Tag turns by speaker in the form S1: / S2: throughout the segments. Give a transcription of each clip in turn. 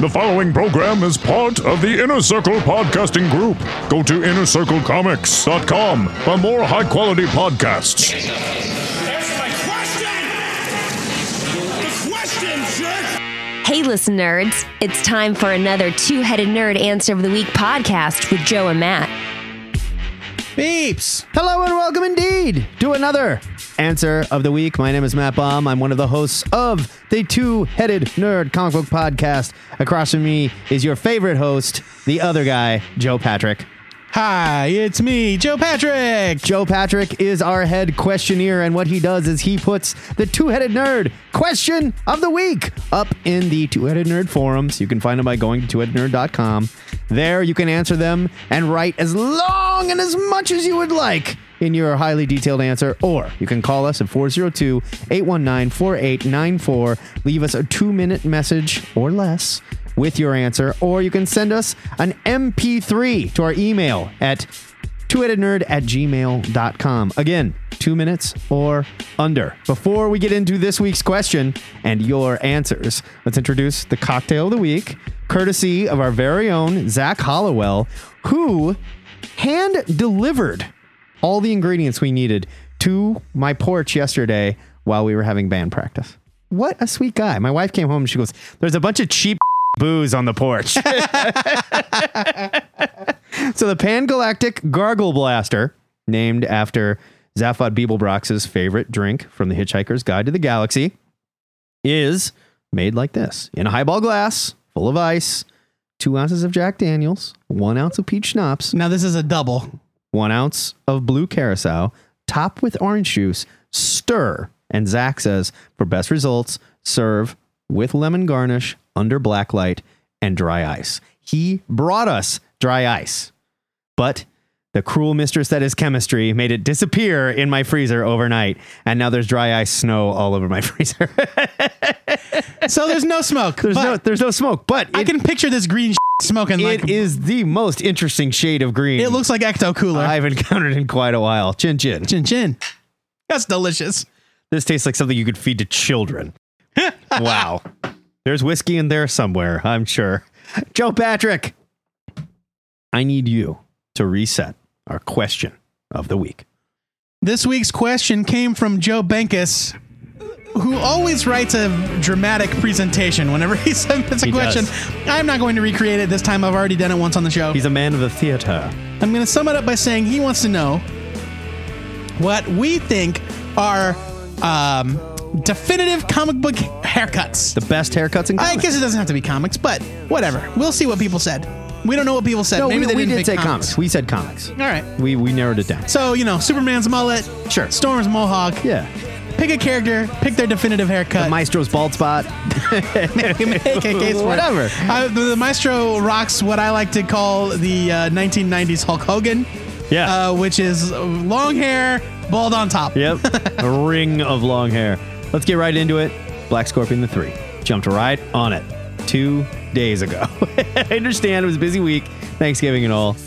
S1: The following program is part of the Inner Circle Podcasting Group. Go to InnerCircleComics.com for more high-quality podcasts.
S2: Answer my question! The question, jerk!
S3: Hey, listen, nerds. It's time for another Two-Headed Nerd Answer of the Week podcast with Joe and Matt.
S4: Beeps!
S5: Hello and welcome indeed to another Answer of the Week. My name is Matt Baum. I'm one of the hosts of the Two-Headed Nerd Comic Book Podcast. Across from me is your favorite host, the other guy, Joe Patrick.
S4: Hi, it's me, Joe Patrick!
S5: Joe Patrick is our head questioneer, and what he does is he puts the Two-Headed Nerd Question of the Week up in the Two-Headed Nerd forums. You can find them by going to twoheadednerd.com. There you can answer them and write as long and as much as you would like in your highly detailed answer, or you can call us at 402-819-4894. Leave us a 2-minute message or less with your answer, or you can send us an MP3 to our email at twoheadednerd@gmail.com. Again, 2 minutes or under. Before we get into this week's question and your answers, let's introduce the cocktail of the week, courtesy of our very own Zach Hollowell, who hand-delivered all the ingredients we needed to my porch yesterday while we were having band practice. What a sweet guy. My wife came home and she goes, "There's a bunch of cheap booze on the porch." So the Pan-Galactic Gargle Blaster, named after Zaphod Beeblebrox's favorite drink from The Hitchhiker's Guide to the Galaxy, is made like this. In a highball glass, full of ice, 2 ounces of Jack Daniels, 1 ounce of peach schnapps,
S4: Now this is a double.
S5: 1 ounce of blue curacao, top with orange juice, stir. And Zach says, for best results, serve with lemon garnish, under black light, and dry ice. He brought us dry ice, but the cruel mistress that is chemistry made it disappear in my freezer overnight, and now there's dry ice snow all over my freezer.
S4: So there's no smoke.
S5: There's no smoke, but
S4: I can picture this green smoking like...
S5: It is the most interesting shade of green
S4: It looks like Ecto Cooler.
S5: I've encountered in quite a while. Chin chin.
S4: Chin chin. That's delicious.
S5: This tastes like something you could feed to children. Wow. There's whiskey in there somewhere, I'm sure. Joe Patrick, I need you to reset our question of the week.
S4: This week's question came from Joe Benkus, who always writes a dramatic presentation whenever he submits a question.
S5: Does.
S4: I'm not going to recreate it this time. I've already done it once on the show.
S5: He's a man of the theater.
S4: I'm going to sum it up by saying he wants to know what we think are definitive comic book haircuts.
S5: The best haircuts in comics.
S4: I guess it doesn't have to be comics, but whatever. We'll see what people said. We don't know what people said.
S5: No,
S4: Maybe
S5: we
S4: didn't
S5: did
S4: pick
S5: say comics. We said comics.
S4: All right.
S5: We narrowed it down.
S4: So, Superman's mullet.
S5: Sure.
S4: Storm's mohawk.
S5: Yeah.
S4: Pick a character. Pick their definitive haircut.
S5: The Maestro's bald spot.
S4: Make a case for it.
S5: Whatever.
S4: The Maestro rocks what I like to call the 1990s Hulk Hogan.
S5: Yeah.
S4: Which is long hair, bald on top.
S5: Yep. A ring of long hair. Let's get right into it. Black Scorpion the 3. Jumped right on it 2 days ago. I understand it was a busy week, Thanksgiving and all.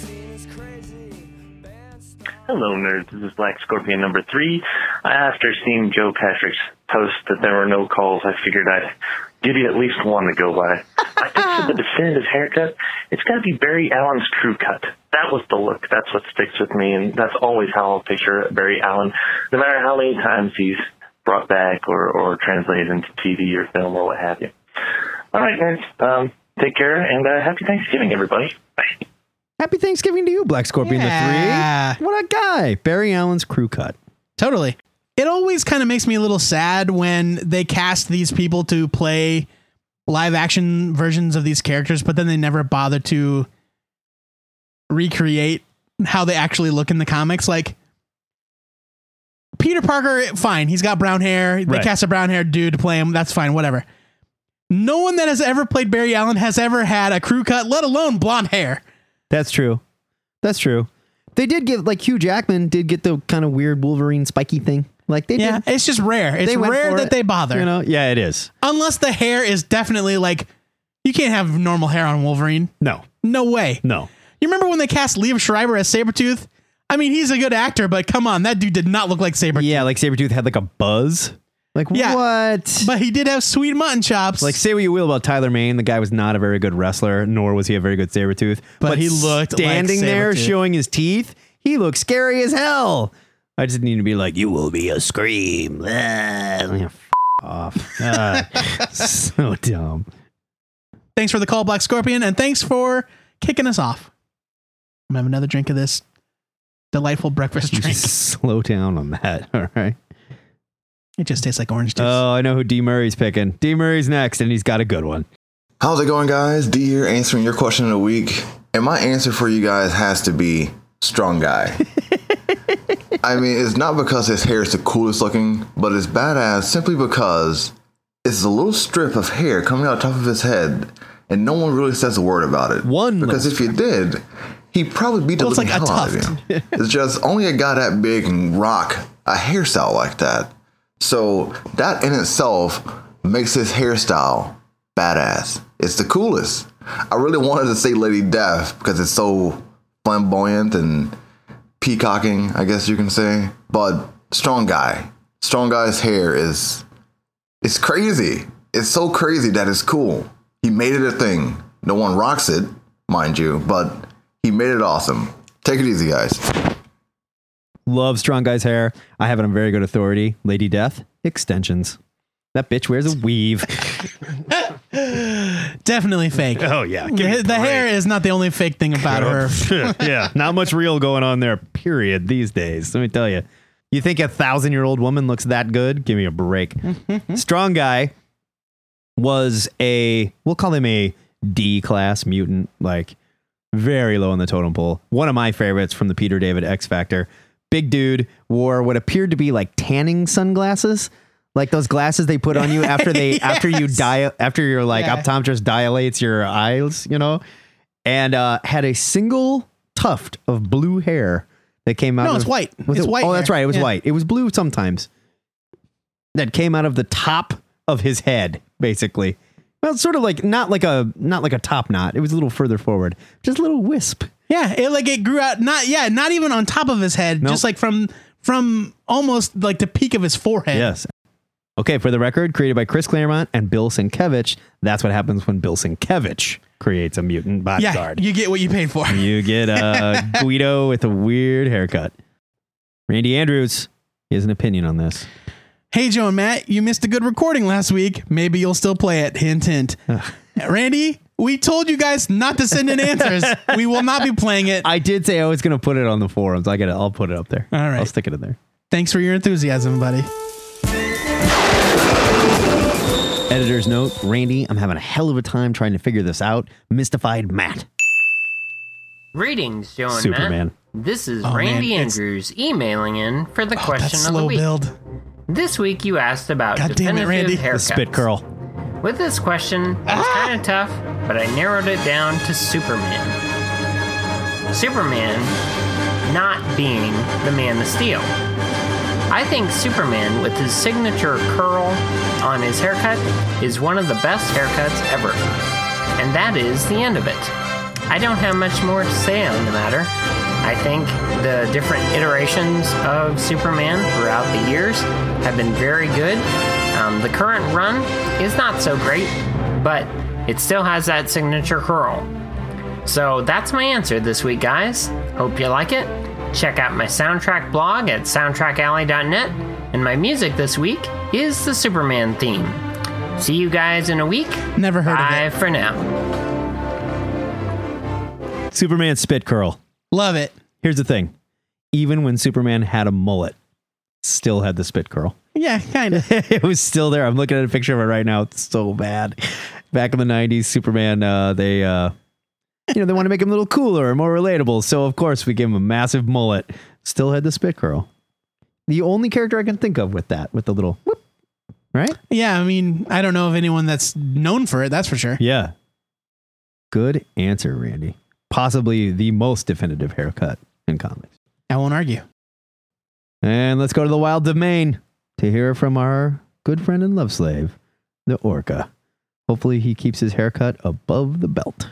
S6: Hello, nerds. This is Black Scorpion number 3. After seeing Joe Patrick's post that there were no calls, I figured I'd give you at least one to go by. I think for the definitive haircut, it's got to be Barry Allen's crew cut. That was the look. That's what sticks with me, and that's always how I'll picture Barry Allen, no matter how many times he's brought back or translated into TV or film or what have you. All right, nerds. Take care, and happy Thanksgiving, everybody. Bye.
S5: Happy Thanksgiving to you, Black Scorpion
S4: Yeah.
S5: the 3. What a guy. Barry Allen's crew cut.
S4: Totally. It always kind of makes me a little sad when they cast these people to play live action versions of these characters, but then they never bother to recreate how they actually look in the comics. Like Peter Parker, fine. He's got brown hair. They
S5: Right.
S4: cast a brown haired dude to play him. That's fine. Whatever. No one that has ever played Barry Allen has ever had a crew cut, let alone blonde hair.
S5: That's true. That's true. They did get, like, Hugh Jackman did get the kind of weird Wolverine spiky thing. Like, they
S4: Yeah,
S5: did.
S4: it's just rare. It's
S5: They went
S4: rare
S5: for
S4: that
S5: it,
S4: they bother.
S5: Yeah, it is.
S4: Unless the hair is definitely like, you can't have normal hair on Wolverine.
S5: No.
S4: No way.
S5: No.
S4: You remember when they cast Liev Schreiber as Sabretooth? I mean, he's a good actor, but come on, that dude did not look like Sabretooth.
S5: Yeah, like Sabretooth had like a buzz. Like,
S4: Yeah.
S5: what?
S4: But he did have sweet mutton chops.
S5: Like, say what you will about Tyler Mane, the guy was not a very good wrestler, nor was he a very good Sabretooth.
S4: But he looked like
S5: standing there
S4: Sabretooth.
S5: showing his teeth. He looked scary as hell. I just need to be like, you will be a scream. F off. So dumb.
S4: Thanks for the call, Black Scorpion, and thanks for kicking us off. I'm gonna have another drink of this delightful breakfast drink.
S5: Just slow down on that. All right.
S4: It just tastes like orange juice.
S5: Oh, I know who D. Murray's picking. D. Murray's next, and he's got a good one.
S7: How's it going, guys? D here, answering your question of the week. And my answer for you guys has to be strong guy. I mean, it's not because his hair is the coolest looking, but it's badass simply because it's a little strip of hair coming out top of his head, and no one really says a word about it. Because if you did, he'd probably beat the living hell out of you. It's just only a guy that big can rock a hairstyle like that. So that in itself makes his hairstyle badass. It's the coolest. I really wanted to say Lady Death because it's so flamboyant and peacocking, I guess you can say. But Strong Guy. Strong Guy's hair is crazy. It's so crazy that it's cool. He made it a thing. No one rocks it, mind you, but he made it awesome. Take it easy, guys.
S5: Love Strong Guy's hair. I have it on very good authority. Lady Death, extensions. That bitch wears a weave.
S4: Definitely fake.
S5: Oh, yeah.
S4: The hair is not the only fake thing about her.
S5: Yeah, not much real going on there, period, these days. Let me tell you. You think a 1,000-year-old woman looks that good? Give me a break. Strong Guy was we'll call him a D-class mutant, like very low on the totem pole. One of my favorites from the Peter David X Factor. Big dude, wore what appeared to be like tanning sunglasses. Like those glasses they put on you after after your optometrist dilates your eyes, you know, and had a single tuft of blue hair that came out.
S4: No, it's white. It's white.
S5: Oh, that's
S4: hair.
S5: right. It was
S4: Yeah.
S5: white. It was blue sometimes. That came out of the top of his head, basically. Well, it's sort of like not like a top knot. It was a little further forward, just a little wisp.
S4: Yeah, it grew out. Not even on top of his head,
S5: Nope.
S4: just like from almost like the peak of his forehead.
S5: Yes. Okay, for the record, created by Chris Claremont and Bill Sienkiewicz. That's what happens when Bill Sienkiewicz creates a mutant bodyguard.
S4: Yeah, you get what you paid for.
S5: You get a Guido with a weird haircut. Randy Andrews, he has an opinion on this.
S4: Hey, Joe and Matt, you missed a good recording last week. Maybe you'll still play it. Hint, hint. Randy, we told you guys not to send in answers. We will not be playing it.
S5: I did say I was going to put it on the forums. I'll put it up there.
S4: All right.
S5: I'll stick it in there.
S4: Thanks for your enthusiasm, buddy.
S5: Editor's note, Randy, I'm having a hell of a time trying to figure this out. Mystified Matt.
S8: Greetings, Joe and
S5: Superman.
S8: Matt. This is
S4: Oh,
S8: Randy
S4: man, it's-
S8: Andrews emailing in for the
S4: That
S8: question of the
S4: slow
S8: week.
S4: build.
S8: This week you asked about
S4: God damn it,
S8: definitive
S4: Randy.
S8: haircuts.
S5: The spit curl.
S8: With this question, it was kind of tough, but I narrowed it down to Superman. Superman not being the Man of Steel. I think Superman, with his signature curl on his haircut, is one of the best haircuts ever. And that is the end of it. I don't have much more to say on the matter. I think the different iterations of Superman throughout the years have been very good. The current run is not so great, but it still has that signature curl. So that's my answer this week, guys. Hope you like it. Check out my soundtrack blog at soundtrackalley.net, and my music this week is the Superman theme. See you guys in a week.
S4: Never heard
S8: Bye
S4: of it.
S8: for now.
S5: Superman spit curl.
S4: Love it.
S5: Here's the thing. Even when Superman had a mullet, still had the spit curl.
S4: Yeah, kind of.
S5: It was still there. I'm looking at a picture of it right now. It's so bad. Back in the 90s, Superman, they want to make him a little cooler and more relatable. So, of course, we gave him a massive mullet. Still had the spit curl. The only character I can think of with that, with the little whoop, right?
S4: Yeah, I mean, I don't know of anyone that's known for it. That's for sure.
S5: Yeah. Good answer, Randy. Possibly the most definitive haircut in comics.
S4: I won't argue.
S5: And let's go to the wild domain to hear from our good friend and love slave, the Orca. Hopefully he keeps his haircut above the belt.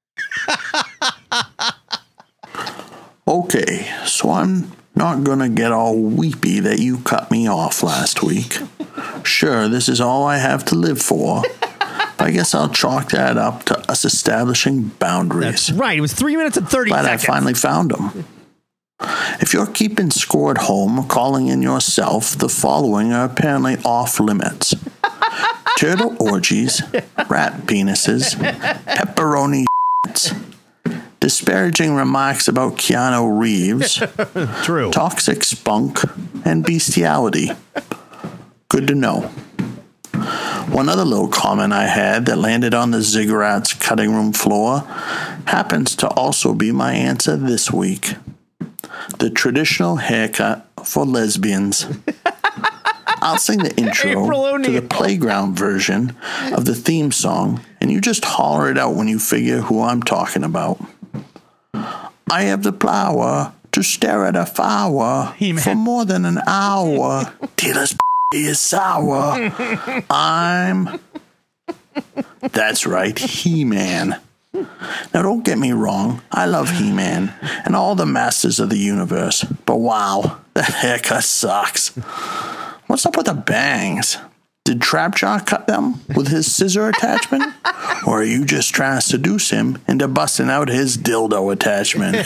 S9: Okay, so I'm not gonna get all weepy that you cut me off last week. Sure, this is all I have to live for. I guess I'll chalk that up to us establishing boundaries.
S5: That's right. It was 3 minutes and 30
S9: Glad
S5: seconds.
S9: I finally found them. If you're keeping score at home or calling in yourself, the following are apparently off limits. Turtle orgies, rat penises, pepperoni shits, disparaging remarks about Keanu Reeves,
S5: True.
S9: toxic spunk, and bestiality. Good to know. One other little comment I had that landed on the Ziggurat's cutting room floor happens to also be my answer this week. The traditional haircut for lesbians. I'll sing the intro to the playground version of the theme song, and you just holler it out when you figure who I'm talking about. I have the power to stare at a flower for more than an hour. Taylor's is sour. That's right, He-Man. Now, don't get me wrong. I love He-Man and all the masters of the universe. But wow, that haircut sucks. What's up with the bangs? Did Trapjaw cut them with his scissor attachment? Or are you just trying to seduce him into busting out his dildo attachment?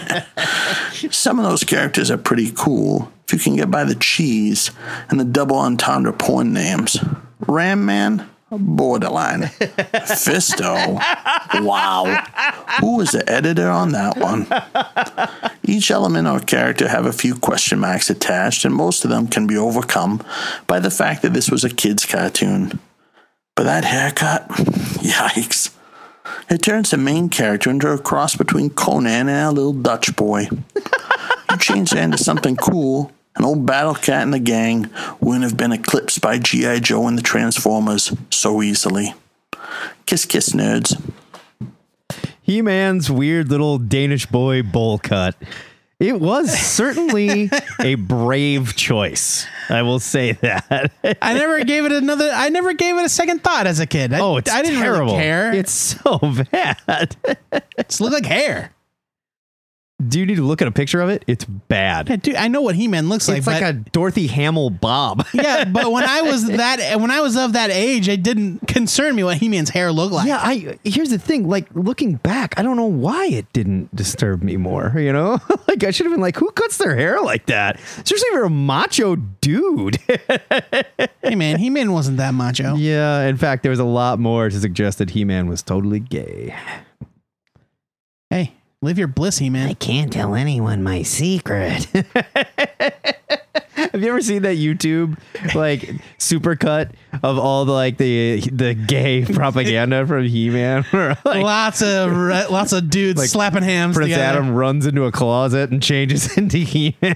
S9: Some of those characters are pretty cool if you can get by the cheese and the double entendre porn names. Ram Man? Borderline. Fisto. Wow. Who was the editor on that one? Each element or character have a few question marks attached, and most of them can be overcome by the fact that this was a kid's cartoon. But that haircut? Yikes. It turns the main character into a cross between Conan and a little Dutch boy. You change that into something cool, an old battle cat and the gang wouldn't have been eclipsed by G.I. Joe and the Transformers so easily. Kiss, kiss, nerds.
S5: He-Man's weird little Danish boy bowl cut. It was certainly a brave choice. I will say that.
S4: I never gave it a second thought as a kid.
S5: It's
S4: I didn't
S5: terrible.
S4: really care.
S5: It's so bad.
S4: It looked like hair.
S5: Do you need to look at a picture of it? It's bad.
S4: Yeah, dude, I know what He-Man looks like.
S5: It's like a Dorothy Hamill bob.
S4: Yeah, but when I was of that age, it didn't concern me what He-Man's hair looked like.
S5: Yeah, here's the thing. Like, looking back, I don't know why it didn't disturb me more. You know, like I should have been like, who cuts their hair like that? Especially if you're a macho dude.
S4: Hey man, He-Man wasn't that macho.
S5: Yeah, in fact, there was a lot more to suggest that He-Man was totally gay.
S4: Hey. Live your bliss, He-Man.
S5: I can't tell anyone my secret. Have you ever seen that YouTube like supercut of all the gay propaganda from He-Man? Like,
S4: lots of dudes like slapping hams
S5: Prince
S4: together.
S5: Adam runs into a closet and changes into He-Man.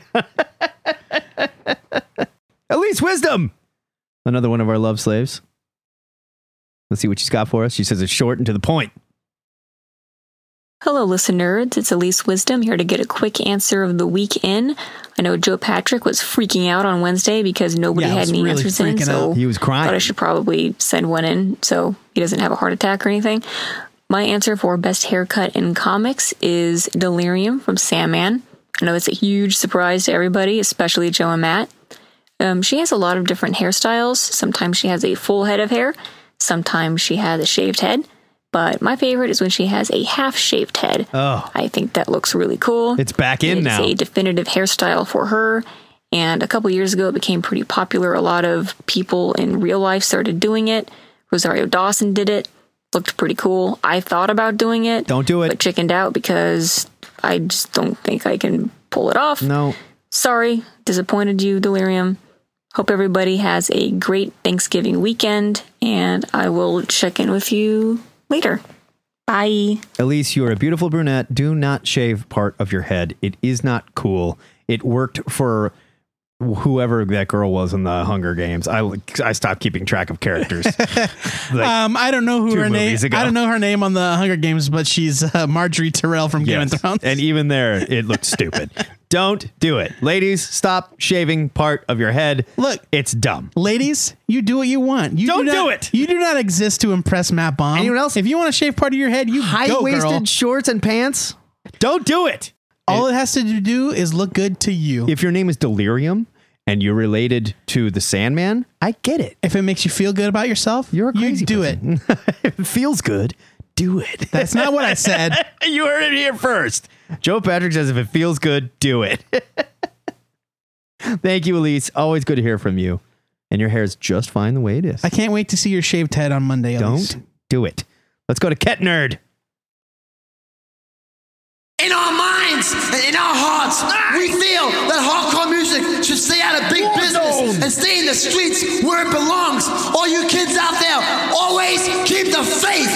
S5: Elise Wisdom, another one of our love slaves. Let's see what she's got for us. She says it's short and to the point.
S10: Hello, listeners. It's Elise Wisdom here to get a quick answer of the week in. I know Joe Patrick was freaking out on Wednesday because nobody had any answers in, so
S5: he was crying.
S10: Thought I should probably send one in so he doesn't have a heart attack or anything. My answer for best haircut in comics is Delirium from Sandman. I know it's a huge surprise to everybody, especially Joe and Matt. She has a lot of different hairstyles. Sometimes she has a full head of hair. Sometimes she has a shaved head. But my favorite is when she has a half-shaved head.
S5: Oh.
S10: I think that looks really cool.
S5: It's back in now.
S10: It's a definitive hairstyle for her. And a couple years ago, it became pretty popular. A lot of people in real life started doing it. Rosario Dawson did it. Looked pretty cool. I thought about doing it.
S5: Don't do it.
S10: But chickened out because I just don't think I can pull it off.
S5: No.
S10: Sorry. Disappointed you, Delirium. Hope everybody has a great Thanksgiving weekend. And I will check in with you later. Bye.
S5: Elise, you are a beautiful brunette. Do not shave part of your head. It is not cool. It worked for whoever that girl was in the Hunger Games. I stopped keeping track of characters.
S4: I don't know who her name. I don't know her name on the Hunger Games, but she's Marjorie Tyrell from Game of Thrones.
S5: And even there, it looked stupid. Don't do it. Ladies, stop shaving part of your head.
S4: Look,
S5: it's dumb.
S4: Ladies, you do what you want. You
S5: don't do it.
S4: You do not exist to impress Matt Baum.
S5: Anyone else?
S4: If you want to shave part of your head, you go, girl.
S5: High-waisted shorts and pants? Don't do it.
S4: All it has to do is look good to you.
S5: If your name is Delirium and you're related to the Sandman, I get it.
S4: If it makes you feel good about yourself,
S5: You're a crazy
S4: you do
S5: person. If it feels good, do it.
S4: That's not what I said.
S5: You heard it here first. Joe Patrick says if it feels good, do it. Thank you, Elise. Always good to hear from you. And your hair is just fine the way it is.
S4: I can't wait to see your shaved head on Monday. Elise.
S5: Don't do it. Let's go to Ket Nerd.
S11: In our minds and in our hearts, we feel that hardcore music should stay out of big business and stay in the streets where it belongs. All you kids out there, always keep the faith.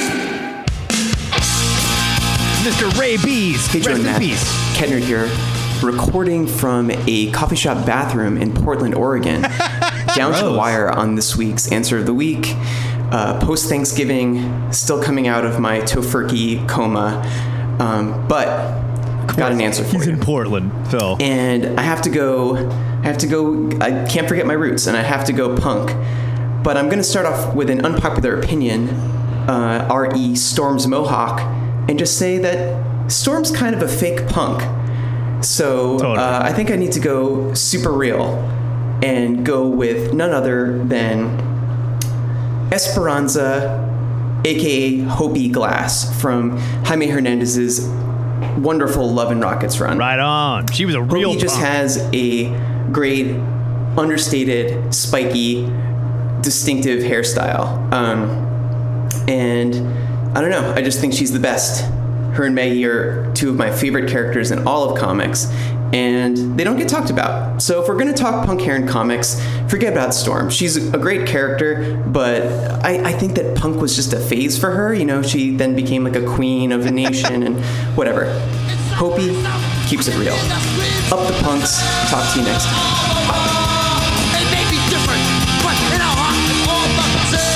S5: Mr. Ray Bees.
S12: Hey, Joe and Matt. Ket Nerd here, recording from a coffee shop bathroom in Portland, Oregon. Down to the wire on this week's Answer of the Week. Post-Thanksgiving, still coming out of my tofurkey coma. But got an answer for you.
S5: He's in Portland, Phil.
S12: And I have to go, I can't forget my roots, and I have to go punk. But I'm going to start off with an unpopular opinion, R.E. Storm's Mohawk, and just say that Storm's kind of a fake punk. So I think I need to go super real and go with none other than Esperanza, a.k.a. Hopi Glass, from Jaime Hernandez's wonderful Love and Rockets run.
S5: Right on. She was a real
S12: Hopi just has a great, understated, spiky, distinctive hairstyle. And I don't know, I just think she's the best. Her and Maggie are two of my favorite characters in all of comics, and they don't get talked about. So if we're going to talk punk hair in comics, forget about Storm. She's a great character, but I think that punk was just a phase for her. You know, she then became like a queen of the nation and whatever. Hopi keeps it real. Up the punks. Talk to you next time.
S11: It may be different, but in our hearts, all the same.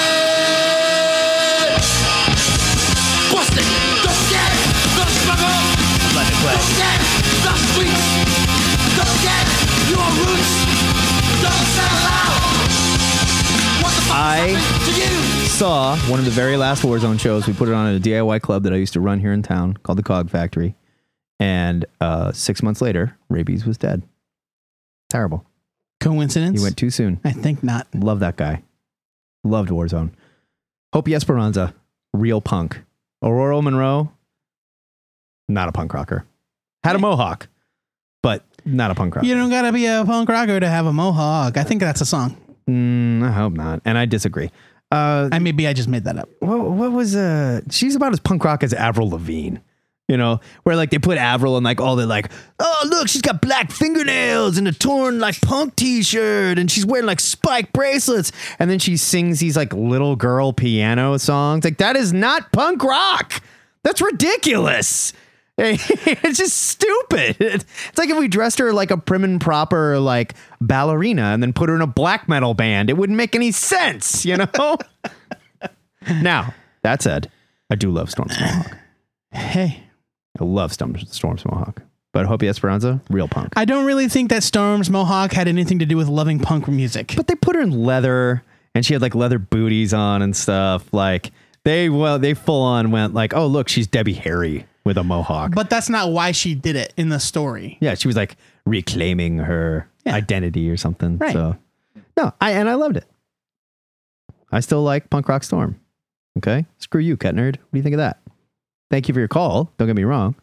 S11: Busting, don't get the struggle.
S5: Let it play.
S11: Don't get the streets. Don't get your roots. Don't settle out. What the fuck happened to you?
S5: Saw one of the very last Warzone shows. We put it on at a DIY club that I used to run here in town called the Cog Factory. And 6 months later, Rabies was dead. Terrible.
S4: Coincidence?
S5: He went too soon.
S4: I think not.
S5: Love that guy. Loved Warzone. Hopi Esperanza, real punk. Aurora Monroe, not a punk rocker. Had a mohawk, but not a punk rocker.
S4: You don't gotta be a punk rocker to have a mohawk. I think that's a song.
S5: I hope not. And I disagree.
S4: Maybe I just made that up.
S5: What was she's about as punk rock as Avril Lavigne. You know, where like they put Avril in like all the like, oh look, she's got black fingernails and a torn like punk t-shirt and she's wearing like spike bracelets, and then she sings these like little girl piano songs. Like, that is not punk rock. That's ridiculous. It's just stupid. It's like if we dressed her like a prim and proper like ballerina and then put her in a black metal band. It wouldn't make any sense, you know? Now, that said, I do love Storm's Mohawk.
S4: Hey.
S5: I love Storm's Mohawk. But Hopi Esperanza, real punk.
S4: I don't really think that Storm's Mohawk had anything to do with loving punk music.
S5: But they put her in leather, and she had like leather booties on and stuff. Like, they full on went like, oh, look, she's Debbie Harry with a mohawk.
S4: But that's not why she did it in the story.
S5: Yeah, she was like reclaiming her identity or something.
S4: Right.
S5: So, no, I loved it. I still like punk rock Storm. Okay? Screw you, Ket Nerd. What do you think of that? Thank you for your call. Don't get me wrong.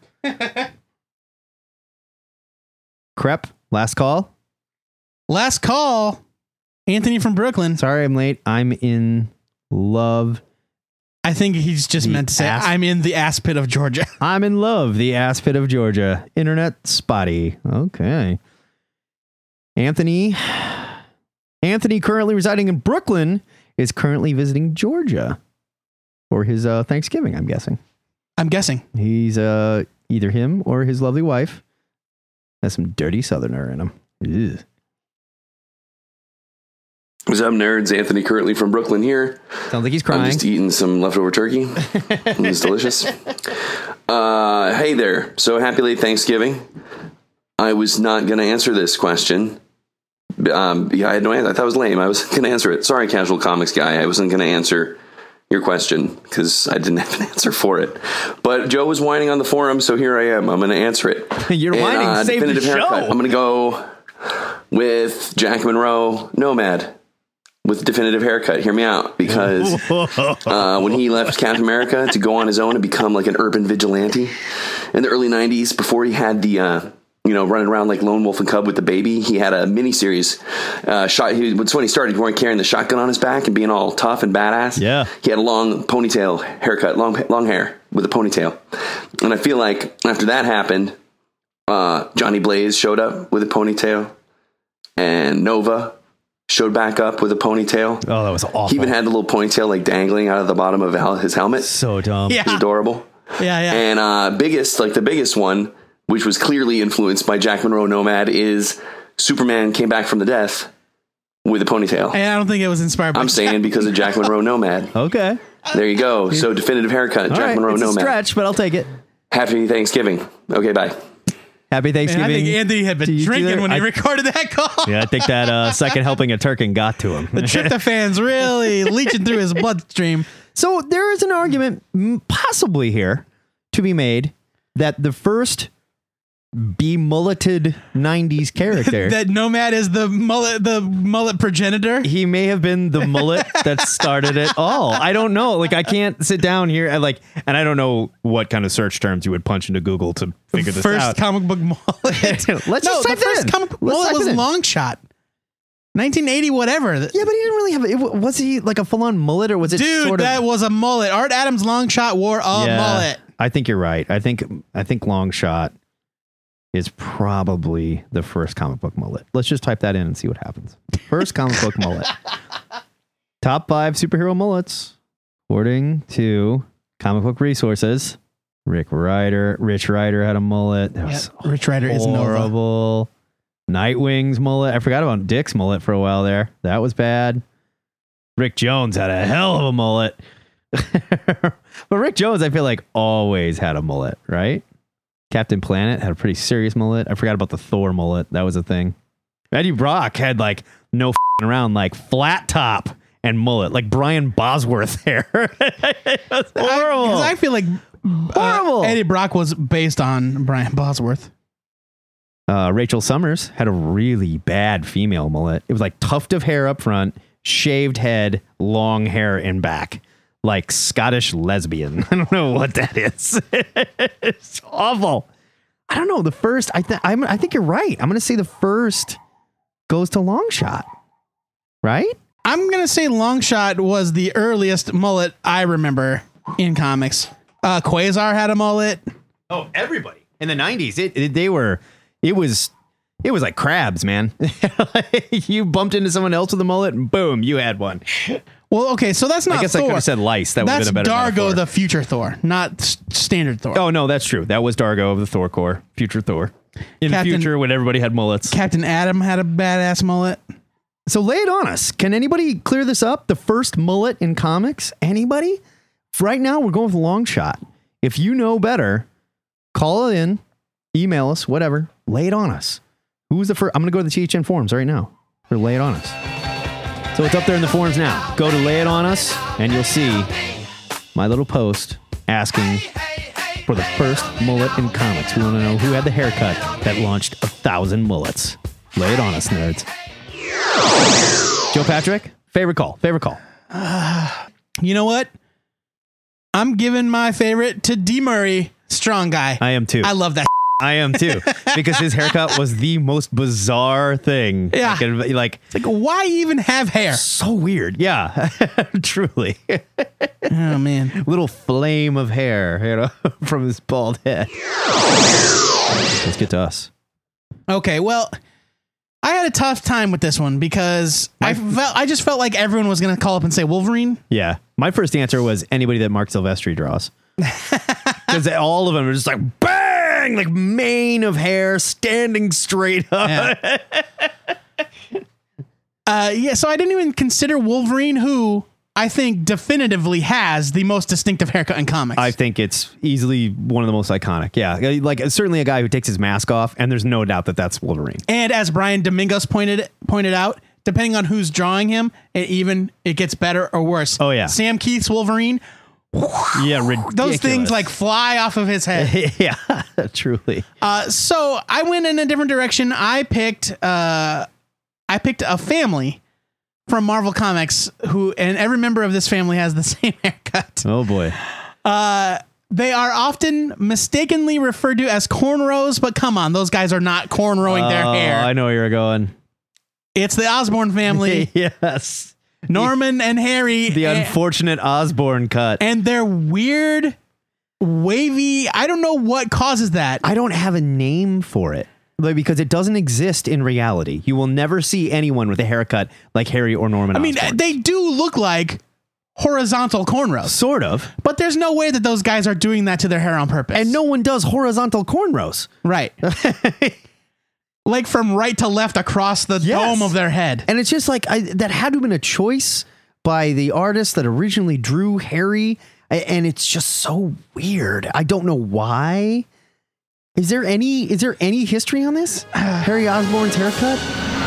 S5: Crep, last call.
S4: Last call. Anthony from Brooklyn.
S5: Sorry I'm late. I'm in love.
S4: I think he's just meant to say, I'm in the ass pit of Georgia.
S5: I'm in love, the ass pit of Georgia. Internet spotty. Okay. Anthony, currently residing in Brooklyn, is currently visiting Georgia for his Thanksgiving, I'm guessing. He's either him or his lovely wife has some dirty Southerner in him. Ugh.
S13: What's up, nerds? Anthony, currently from Brooklyn here.
S5: Sounds like he's crying.
S13: I'm just eating some leftover turkey. It's delicious. Hey there. So happy late Thanksgiving. I was not going to answer this question. I had no answer. I thought it was lame. I was going to answer it. Sorry, Casual Comics guy. I wasn't going to answer your question because I didn't have an answer for it. But Joe was whining on the forum, so here I am. I'm going to answer it.
S5: You're whining. Save the show.
S13: Haircut. I'm going to go with Jack Monroe Nomad with definitive haircut. Hear me out, because when he left Captain America to go on his own and become like an urban vigilante in the early 90s, before he had the running around like Lone Wolf and Cub with the baby, he had a miniseries. It's when he started wearing carrying the shotgun on his back and being all tough and badass.
S5: Yeah,
S13: he had a long ponytail haircut, long hair with a ponytail. And I feel like after that happened, Johnny Blaze showed up with a ponytail, and Nova showed back up with a ponytail.
S5: Oh, that was awful.
S13: He even had the little ponytail like dangling out of the bottom of his helmet.
S5: So dumb.
S13: It was adorable.
S4: Yeah.
S13: And the biggest one, which was clearly influenced by Jack Monroe Nomad, is Superman came back from the death with a ponytail.
S4: And I don't think it was inspired by
S13: I'm saying because of Jack Monroe Nomad.
S5: Okay.
S13: There you go. So definitive haircut,
S5: All
S13: Jack
S5: right.
S13: Monroe
S5: It's
S13: Nomad.
S5: a stretch, but I'll take it.
S13: Happy Thanksgiving. Okay, bye.
S5: Happy Thanksgiving.
S4: And I think Anthony had been drinking when he recorded that call.
S5: Yeah, I think that second helping of Turkin got to him.
S4: The tryptophan's really leaching through his bloodstream.
S5: So there is an argument possibly here to be made that the first be-mulleted 90s character
S4: that Nomad is the mullet progenitor.
S5: He may have been the mullet that started it all. I don't know. Like, I can't sit down here and I don't know what kind of search terms you would punch into Google to figure this out.
S4: First comic book mullet.
S5: Let's just type
S4: the first
S5: in.
S4: comic book mullet was Longshot. 1980, whatever.
S5: Yeah, but he didn't really have it. Was he like a full-on mullet, or was it
S4: Dude, that was a mullet. Art Adams Longshot wore a mullet.
S5: I think you're right. I think Longshot is probably the first comic book mullet. Let's just type that in and see what happens. First comic book mullet. Top 5 superhero mullets. According to Comic Book Resources, Rich Rider had a mullet. That was
S4: Rich Rider is
S5: horrible. Nightwing's mullet. I forgot about Dick's mullet for a while there. That was bad. Rick Jones had a hell of a mullet. But Rick Jones, I feel like, always had a mullet, right? Captain Planet had a pretty serious mullet. I forgot about the Thor mullet. That was a thing. Eddie Brock had like no around, like flat top and mullet, like Brian Bosworth hair. That's horrible.
S4: Because I feel like
S5: horrible.
S4: Eddie Brock was based on Brian Bosworth.
S5: Rachel Summers had a really bad female mullet. It was like tuft of hair up front, shaved head, long hair in back. Like Scottish lesbian. I don't know what that is. It's awful. I don't know. The first, I think you're right. I'm going to say the first goes to Longshot. Right?
S4: I'm going to say Longshot was the earliest mullet I remember in comics. Quasar had a mullet.
S5: Oh, everybody. In the 90s, it was like crabs, man. You bumped into someone else with a mullet and boom, you had one.
S4: Well, okay, so that's not
S5: I guess
S4: Thor.
S5: I could have said lice. That would have been a better
S4: Dargo,
S5: metaphor.
S4: the future Thor, not standard Thor.
S5: Oh, no, that's true. That was Dargo of the Thor Corps, future Thor. In the future, when everybody had mullets.
S4: Captain Atom had a badass mullet.
S5: So lay it on us. Can anybody clear this up? The first mullet in comics? Anybody? Right now, we're going with Longshot. If you know better, call it in, email us, whatever. Lay it on us. Who was the first? I'm going to go to the THN forums right now for Lay It On Us. So it's up there in the forums now. Go to Lay It On Us, and you'll see my little post asking for the first mullet in comics. We want to know who had the haircut that launched 1,000 mullets. Lay it on us, nerds. Joe Patrick, favorite call.
S4: You know what? I'm giving my favorite to D. Murray, strong guy.
S5: I am too.
S4: I love that.
S5: I am too, because his haircut was the most bizarre thing.
S4: Yeah.
S5: Like
S4: why even have hair?
S5: So weird. Yeah, truly.
S4: Oh, man.
S5: Little flame of hair, from his bald head. Let's get to us.
S4: Okay, well, I had a tough time with this one because I just felt like everyone was going to call up and say Wolverine.
S5: Yeah. My first answer was anybody that Mark Silvestri draws. Because all of them are just like, bang! Like mane of hair standing straight up.
S4: Yeah. So I didn't even consider Wolverine, who I think definitively has the most distinctive haircut in comics.
S5: I think it's easily one of the most iconic. Yeah. Like certainly a guy who takes his mask off, and there's no doubt that that's Wolverine.
S4: And as Brian Domingos pointed out, depending on who's drawing him, it gets better or worse.
S5: Oh, yeah.
S4: Sam Keith's Wolverine.
S5: Yeah, ridiculous.
S4: Those things like fly off of his head.
S5: Yeah, truly.
S4: So I went in a different direction. I picked I picked a family from Marvel Comics and every member of this family has the same haircut.
S5: Oh boy.
S4: They are often mistakenly referred to as cornrows, but come on, those guys are not cornrowing their hair.
S5: I know where you're going.
S4: It's the Osborn family.
S5: Yes.
S4: Norman and Harry.
S5: The unfortunate Osborn cut.
S4: And they're weird, wavy. I don't know what causes that.
S5: I don't have a name for it. Because it doesn't exist in reality. You will never see anyone with a haircut like Harry or Norman Osborn.
S4: They do look like horizontal cornrows.
S5: Sort of.
S4: But there's no way that those guys are doing that to their hair on purpose.
S5: And no one does horizontal cornrows.
S4: Right. Like from right to left across the dome of their head.
S5: And it's just like, that had to have been a choice by the artist that originally drew Harry. And it's just so weird. I don't know why. Is there any history on this? Harry Osborn's haircut?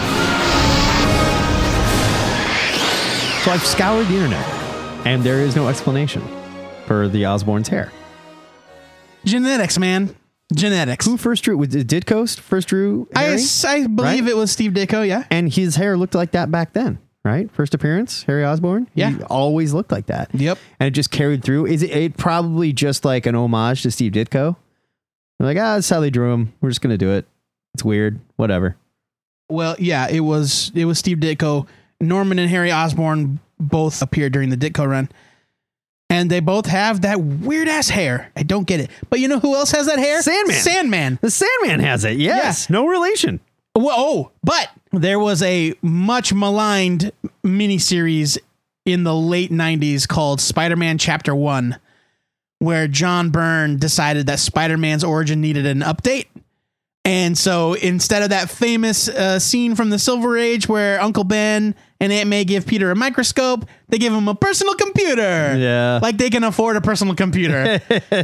S5: So I've scoured the internet, and there is no explanation for the Osborn's hair.
S4: Genetics, man. Genetics.
S5: Who first drew? Was it Ditko first drew Harry?
S4: I believe it was Steve Ditko, yeah.
S5: And his hair looked like that back then, right? First appearance, Harry Osborn?
S4: Yeah.
S5: He always looked like that.
S4: Yep.
S5: And it just carried through. Is it probably just like an homage to Steve Ditko? They're like, that's how they drew him. We're just going to do it. It's weird. Whatever.
S4: Well, yeah, it was Steve Ditko. Norman and Harry Osborn both appeared during the Ditko run. And they both have that weird ass hair. I don't get it. But you know who else has that hair? Sandman.
S5: The Sandman has it. Yes. Yeah. No relation.
S4: Whoa. But there was a much maligned miniseries in the late 90s called Spider-Man Chapter 1. Where John Byrne decided that Spider-Man's origin needed an update. And so instead of that famous scene from the Silver Age where Uncle Ben and Aunt May give Peter a microscope, they give him a personal computer.
S5: Yeah.
S4: Like they can afford a personal computer.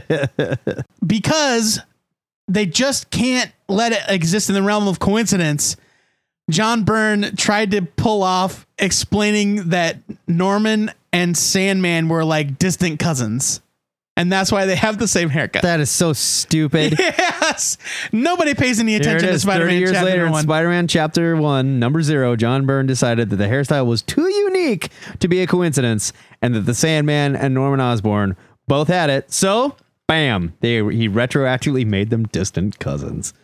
S4: Because they just can't let it exist in the realm of coincidence. John Byrne tried to pull off explaining that Norman and Sandman were like distant cousins. And that's why they have the same haircut.
S5: That is so stupid.
S4: Yes. Nobody pays any attention to Spider-Man
S5: 30 years
S4: Chapter
S5: later,
S4: 1.
S5: in Spider-Man Chapter 1, number 0, John Byrne decided that the hairstyle was too unique to be a coincidence and that the Sandman and Norman Osborn both had it. So, bam, he retroactively made them distant cousins.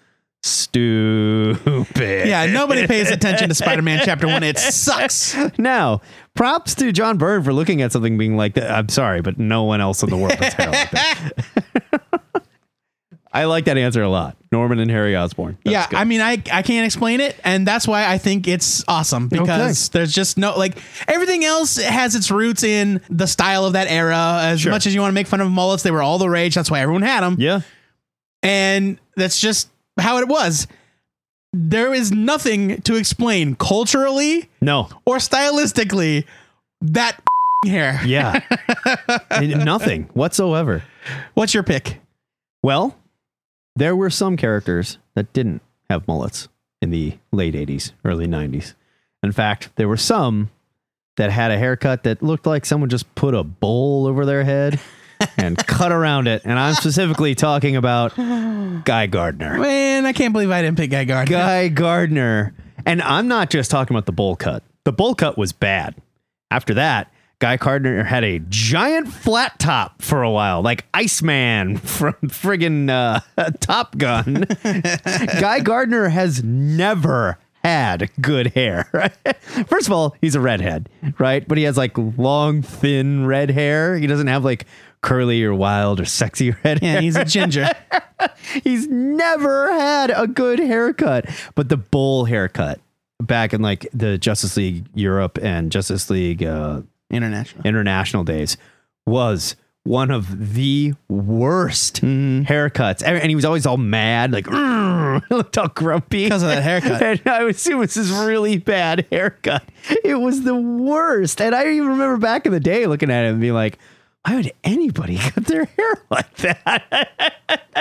S5: Stupid.
S4: Yeah, nobody pays attention to Spider-Man Chapter 1. It sucks.
S5: Now, props to John Byrne for looking at something being like that. I'm sorry, but no one else in the world has hair like that. I like that answer a lot. Norman and Harry Osborn.
S4: Yeah, good. I mean, I can't explain it, and that's why I think it's awesome, because there's just no, like, everything else has its roots in the style of that era. As much as you want to make fun of mullets, they were all the rage. That's why everyone had them.
S5: Yeah.
S4: And that's just how it was. There is nothing to explain culturally, or stylistically, that hair.
S5: Yeah. Nothing whatsoever.
S4: What's your pick?
S5: Well, there were some characters that didn't have mullets in the late 80s, early 90s. In fact, there were some that had a haircut that looked like someone just put a bowl over their head and cut around it. And I'm specifically talking about Guy Gardner.
S4: Man, I can't believe I didn't pick Guy Gardner.
S5: Guy Gardner. And I'm not just talking about the bowl cut. The bowl cut was bad. After that, Guy Gardner had a giant flat top for a while, like Iceman from friggin' Top Gun. Guy Gardner has never had good hair. Right? First of all, he's a redhead, right? But he has like long, thin red hair. He doesn't have like curly or wild or sexy red hair.
S4: Yeah, he's a ginger.
S5: He's never had a good haircut. But the bowl haircut back in like the Justice League Europe and Justice League International days was one of the worst haircuts. And he was always all mad, like, looked all grumpy.
S4: Because of that haircut.
S5: And I would assume it's this really bad haircut. It was the worst. And I even remember back in the day looking at it and being like, why would anybody cut their hair like that?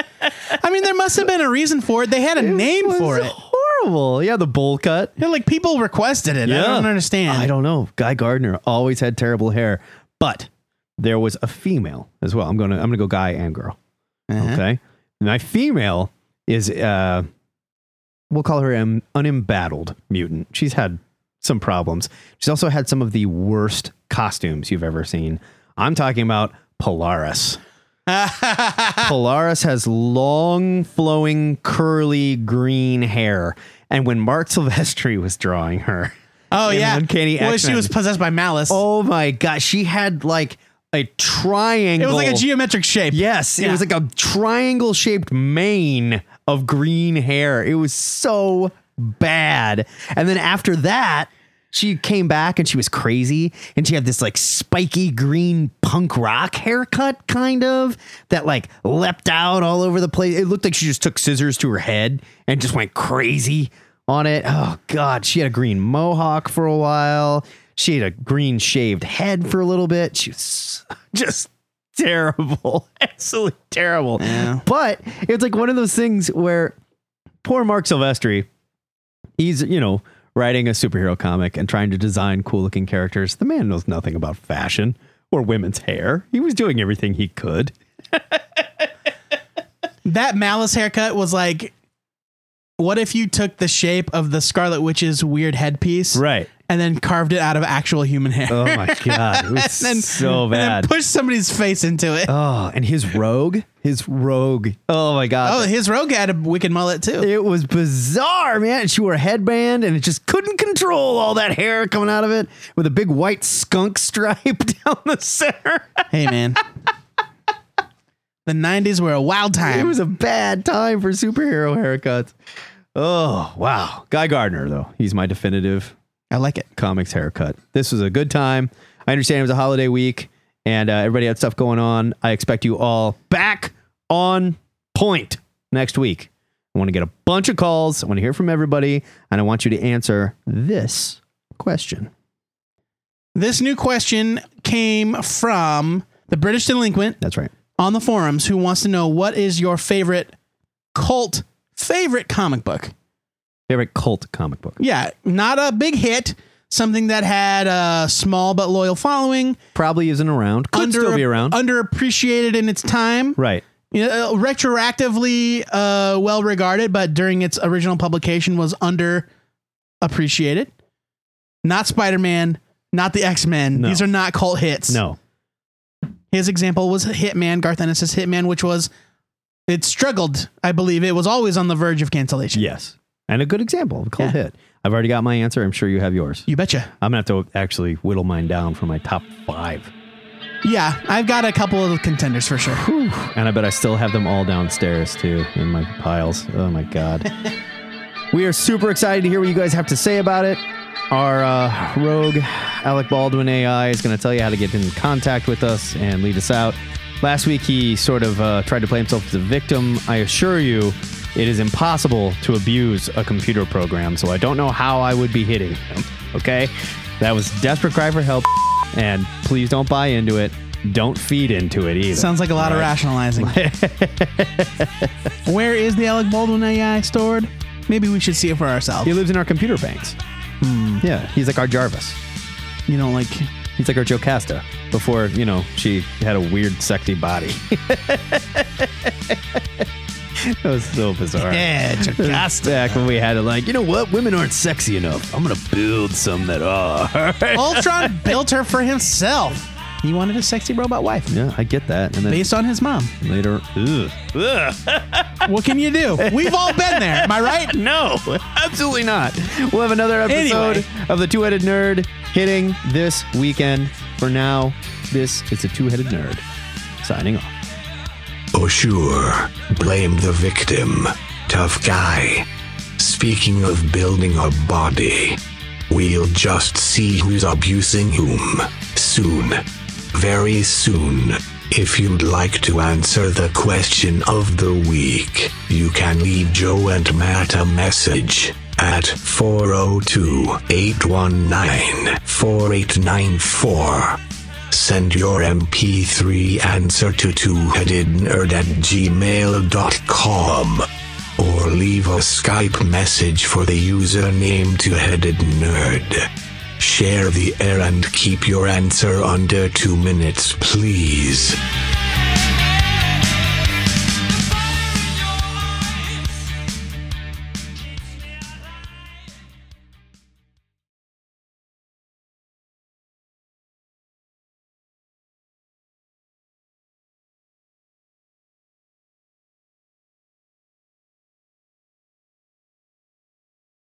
S4: I mean, there must have been a reason for it. They had a name for it.
S5: Horrible. Yeah, the bowl cut.
S4: Yeah, like people requested it. Yeah. I don't understand.
S5: I don't know. Guy Gardner always had terrible hair, but there was a female as well. I'm gonna go guy and girl. Okay. My female is we'll call her an unembattled mutant. She's had some problems. She's also had some of the worst costumes you've ever seen. I'm talking about Polaris. Polaris has long, flowing, curly green hair. And when Mark Silvestri was drawing her, Uncanny X-Men,
S4: she was possessed by Malice.
S5: Oh my gosh, she had like a triangle.
S4: It was like a geometric shape.
S5: Yes, it was like a triangle shaped mane of green hair. It was so bad. And then after that, she came back and she was crazy, and she had this like spiky green punk rock haircut kind of that like leapt out all over the place. It looked like she just took scissors to her head and just went crazy on it. Oh God. She had a green mohawk for a while. She had a green shaved head for a little bit. She was just terrible. Absolutely terrible. Yeah. But it's like one of those things where poor Mark Silvestri, he's, writing a superhero comic and trying to design cool looking characters. The man knows nothing about fashion or women's hair. He was doing everything he could.
S4: That Malice haircut was like, what if you took the shape of the Scarlet Witch's weird headpiece?
S5: Right.
S4: And then carved it out of actual human hair.
S5: Oh my God. It was so bad.
S4: And then pushed somebody's face into it.
S5: Oh, and his rogue. Oh my God.
S4: Oh, his rogue had a wicked mullet too.
S5: It was bizarre, man. She wore a headband and it just couldn't control all that hair coming out of it with a big white skunk stripe down the center.
S4: Hey, man. The 90s were a wild time.
S5: It was a bad time for superhero haircuts. Oh, wow. Guy Gardner, though. He's my definitive comics haircut. This was a good time. I understand it was a holiday week and everybody had stuff going on. I expect you all back on point next week. I want to get a bunch of calls. I want to hear from everybody, and I want you to answer this question.
S4: This new question came from the British Delinquent.
S5: That's right.
S4: On the forums, who wants to know what is your favorite comic book?
S5: Favorite cult comic book.
S4: Yeah, not a big hit. Something that had a small but loyal following.
S5: Probably isn't around. Could still be around.
S4: Underappreciated in its time.
S5: Right.
S4: Retroactively well regarded, but during its original publication was underappreciated. Not Spider-Man, not the X-Men.
S5: No.
S4: These are not cult hits.
S5: No.
S4: His example was Hitman, Garth Ennis' Hitman, which it struggled, I believe. It was always on the verge of cancellation.
S5: Yes. And a good example of a cult hit. I've already got my answer. I'm sure you have yours.
S4: You betcha.
S5: I'm going to have to actually whittle mine down for my top 5.
S4: Yeah, I've got a couple of contenders for sure.
S5: Whew. And I bet I still have them all downstairs too in my piles. Oh my God. We are super excited to hear what you guys have to say about it. Our rogue Alec Baldwin AI is going to tell you how to get in contact with us and lead us out. Last week, he sort of tried to play himself as a victim. I assure you, it is impossible to abuse a computer program, so I don't know how I would be hitting him, okay? That was desperate cry for help, and please don't buy into it. Don't feed into it either.
S4: Sounds like a lot of rationalizing. Where is the Alec Baldwin AI stored? Maybe we should see it for ourselves.
S5: He lives in our computer banks. Yeah, he's like our Jarvis.
S4: You don't like...
S5: He's like our Jocasta before, she had a weird, sexy body. That was so bizarre.
S4: Yeah, Jocasta.
S5: Back when we had it like, you know what? Women aren't sexy enough. I'm going to build some that are.
S4: Ultron built her for himself. He wanted a sexy robot wife.
S5: Yeah, I get that. And then
S4: based on his mom.
S5: Later,
S4: what can you do? We've all been there. Am I right?
S5: No, absolutely not. We'll have another episode of The Two-Headed Nerd hitting this weekend. For now, this is The Two-Headed Nerd signing off.
S14: Oh, sure. Blame the victim. Tough guy. Speaking of building a body, we'll just see who's abusing whom. Soon. Very soon. If you'd like to answer the question of the week, you can leave Joe and Matt a message at 402-819-4894. Send your MP3 answer to twoheadednerd@gmail.com or leave a Skype message for the username twoheadednerd. Share the air and keep your answer under 2 minutes, please.